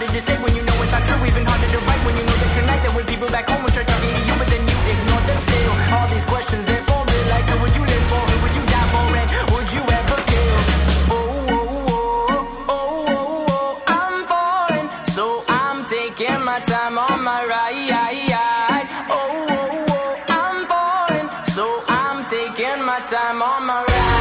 harder to say when you know it's not true. Even harder to write when you know that you're nice. And when people back home will try talking to you, but then you ignore them still. All these questions, they're for real. Like who would you live for? Who would you die for? And would you ever kill? Oh, oh, oh, oh, oh, oh, I'm falling, so I'm taking my time on my ride. Oh, oh, oh, I'm falling, so I'm taking my time on my ride.